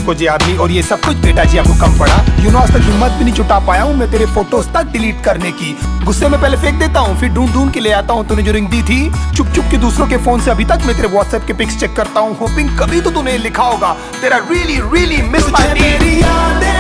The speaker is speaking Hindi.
खोजे आदमी और ये सब कुछ बेटा जी आपको कम पड़ा। यू नो आज तक हिम्मत भी नहीं जुटा पाया हूँ मैं तेरे फोटोज तक डिलीट करने की। गुस्से में पहले फेंक देता हूँ फिर ढूंढ ढूंढ के ले आता हूँ तूने जो रिंग दी थी। चुप चुप के दूसरों के फोन से अभी तक मैं तेरे व्हाट्सएप के पिक्स चेक करता हूँ, होपिंग कभी तो तूने लिखा होगा तेरा रियली रियली मिस माय।